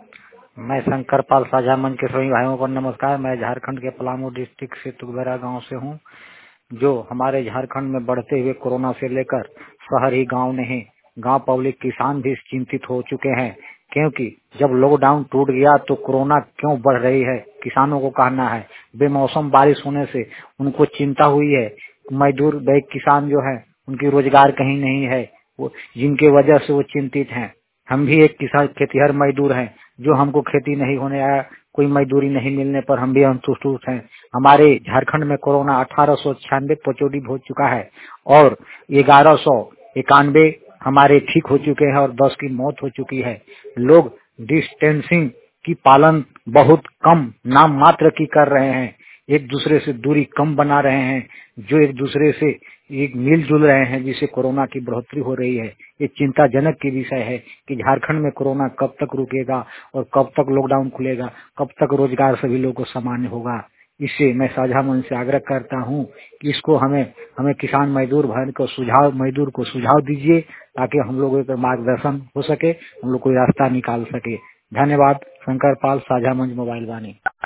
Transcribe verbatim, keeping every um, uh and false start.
मैं शंकर पाल साझा मंच के सभी भाइयों को नमस्कार। मैं झारखंड के पलामू डिस्ट्रिक्ट से तुगबेरा गांव से हूं। जो हमारे झारखंड में बढ़ते हुए कोरोना से लेकर शहर ही गांव नहीं, गांव पब्लिक किसान भी चिंतित हो चुके हैं, क्योंकि जब लॉकडाउन टूट गया तो कोरोना क्यों बढ़ रही है। किसानों को कहना है बेमौसम बारिश होने से उनको चिंता हुई है। मजदूर बैग किसान जो है उनकी रोजगार कहीं नहीं है, वो जिनके वजह से वो चिंतित हैं। हम भी एक किसान खेतीहर मजदूर हैं, जो हमको खेती नहीं होने आया, कोई मजदूरी नहीं मिलने पर हम भी असंतुष्ट हैं। हमारे झारखंड में कोरोना अठारह सौ छियानवे पॉजिटिव हो चुका है और ग्यारह सौ इक्यानवे हमारे ठीक हो चुके हैं और दस की मौत हो चुकी है। लोग डिस्टेंसिंग की पालन बहुत कम नाम मात्र की कर रहे हैं, एक दूसरे से दूरी कम बना रहे हैं, जो एक दूसरे से एक मिलजुल रहे हैं, जिससे कोरोना की बढ़ोतरी हो रही है। ये चिंताजनक की विषय है कि झारखंड में कोरोना कब तक रुकेगा और कब तक लॉकडाउन खुलेगा, कब तक रोजगार सभी लोगों को सामान्य होगा। इससे मैं साझा मन से आग्रह करता हूं कि इसको हमें हमें किसान मजदूर भाई को सुझाव मजदूर को सुझाव दीजिए, ताकि हम लोगों का मार्गदर्शन हो सके, हम लोग कोई रास्ता निकाल सके। धन्यवाद। शंकर पाल साझा मंच मोबाइल वाणी।